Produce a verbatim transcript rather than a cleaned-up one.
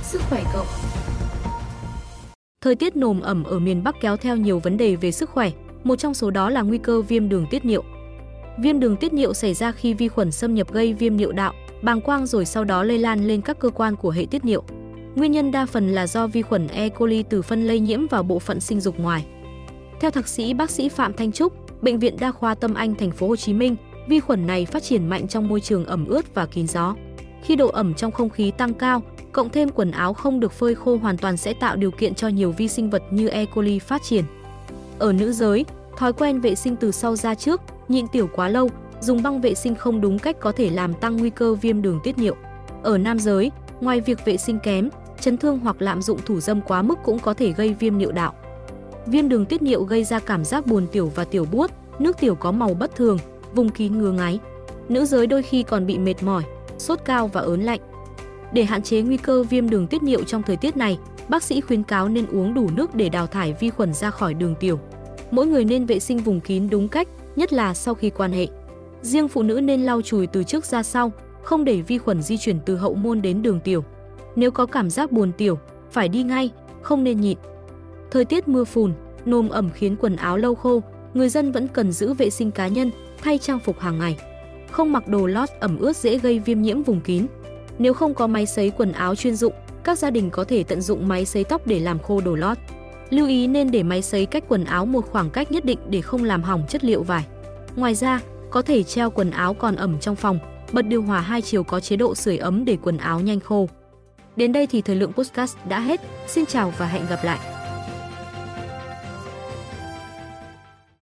Sức khỏe cộng. Thời tiết nồm ẩm ở miền Bắc kéo theo nhiều vấn đề về sức khỏe, một trong số đó là nguy cơ viêm đường tiết niệu. Viêm đường tiết niệu xảy ra khi vi khuẩn xâm nhập gây viêm niệu đạo, bàng quang rồi sau đó lây lan lên các cơ quan của hệ tiết niệu. Nguyên nhân đa phần là do vi khuẩn E. coli từ phân lây nhiễm vào bộ phận sinh dục ngoài. Theo thạc sĩ bác sĩ Phạm Thanh Trúc, Bệnh viện Đa khoa Tâm Anh, thành phố Hồ Chí Minh, vi khuẩn này phát triển mạnh trong môi trường ẩm ướt và kín gió. Khi độ ẩm trong không khí tăng cao, cộng thêm quần áo không được phơi khô hoàn toàn sẽ tạo điều kiện cho nhiều vi sinh vật như E. coli phát triển. Ở nữ giới, thói quen vệ sinh từ sau ra trước, nhịn tiểu quá lâu, dùng băng vệ sinh không đúng cách có thể làm tăng nguy cơ viêm đường tiết niệu. Ở nam giới, ngoài việc vệ sinh kém, chấn thương hoặc lạm dụng thủ dâm quá mức cũng có thể gây viêm niệu đạo. Viêm đường tiết niệu gây ra cảm giác buồn tiểu và tiểu buốt, nước tiểu có màu bất thường, vùng kín ngứa ngáy. Nữ giới đôi khi còn bị mệt mỏi, sốt cao và ớn lạnh. Để hạn chế nguy cơ viêm đường tiết niệu trong thời tiết này, bác sĩ khuyến cáo nên uống đủ nước để đào thải vi khuẩn ra khỏi đường tiểu. Mỗi người nên vệ sinh vùng kín đúng cách, nhất là sau khi quan hệ. Riêng phụ nữ nên lau chùi từ trước ra sau, không để vi khuẩn di chuyển từ hậu môn đến đường tiểu. Nếu có cảm giác buồn tiểu, phải đi ngay, không nên nhịn. Thời tiết mưa phùn, nồm ẩm khiến quần áo lâu khô, người dân vẫn cần giữ vệ sinh cá nhân, thay trang phục hàng ngày. Không mặc đồ lót ẩm ướt dễ gây viêm nhiễm vùng kín. Nếu không có máy sấy quần áo chuyên dụng, các gia đình có thể tận dụng máy sấy tóc để làm khô đồ lót. Lưu ý nên để máy sấy cách quần áo một khoảng cách nhất định để không làm hỏng chất liệu vải. Ngoài ra, có thể treo quần áo còn ẩm trong phòng, bật điều hòa hai chiều có chế độ sưởi ấm để quần áo nhanh khô. Đến đây thì thời lượng podcast đã hết. Xin chào và hẹn gặp lại.